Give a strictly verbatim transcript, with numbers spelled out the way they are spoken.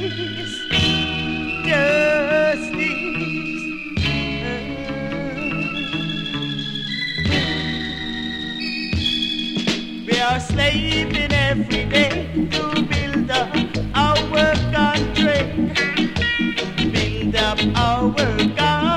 justice. We are slaving every day to build up our country, build up our country.